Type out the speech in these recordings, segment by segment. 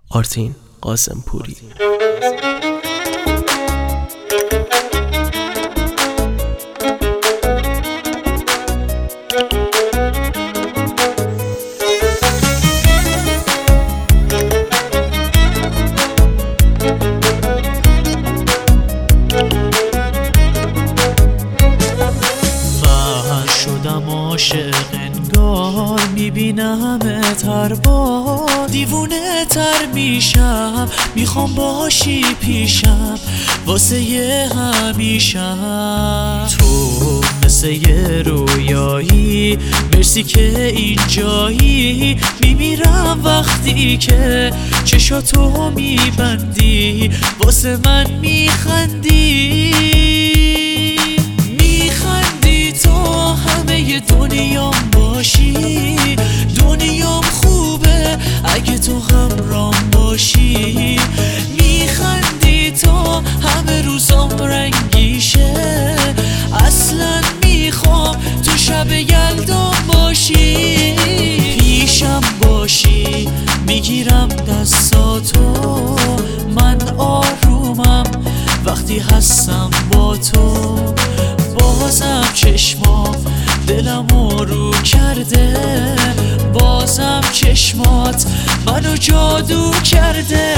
آرتین قاسمپوری. عاشق انگار میبینمت هر بار، دیوونه تر میشم، میخوام باشی پیشم واسه یه همیشم. تو مثل یه رویایی، مرسی که اینجایی، میمیرم وقتی که چشاتو میبندی واسه من میخندی. دنیام باشی، دنیام خوبه اگه تو همرام باشی. میخندی تا همه روزام رنگیشه، اصلا میخوام تو شب یلدام باشی. پیشم باشی، میگیرم دستاتو، من آرومم وقتی هستم با تو. بازم چشمام دلمو رو کرده، بازم چشمات منو جادو کرده.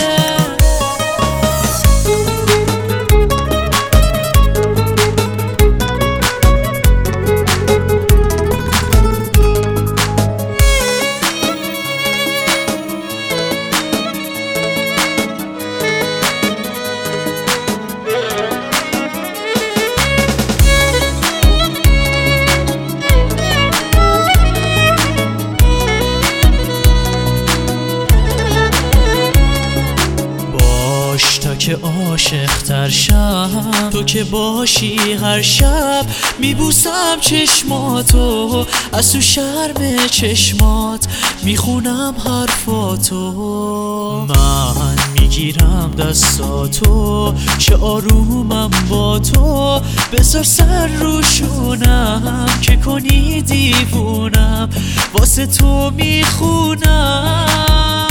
تا که عاشق تر شم، تو که باشی هر شب، میبوسم چشماتو، از تو شرم چشمات میخونم حرفاتو. من میگیرم دستاتو، چه آرومم با تو، بذار سر روشونم که کنی دیوونم، واسه تو میخونم.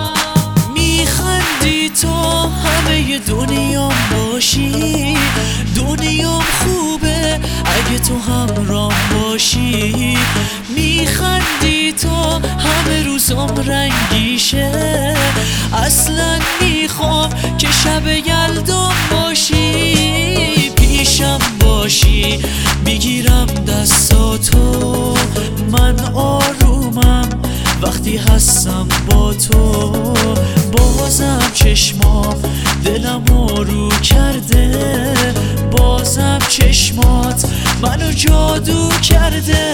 میخندی تا همه دنیام باشی، دنیام خوبه اگه تو همرام باشی. میخندی تا همه روزام رنگیشه، اصلا میخوام که شب یلدام باشی. پیشم باشی، میگیرم دستاتو، من آرومم وقتی هستم با تو. بازم چشمام دلمو رو کرده، بازم چشمات منو جادو کرده.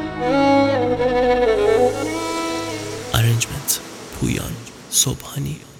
Arrangement پویان صبحانی.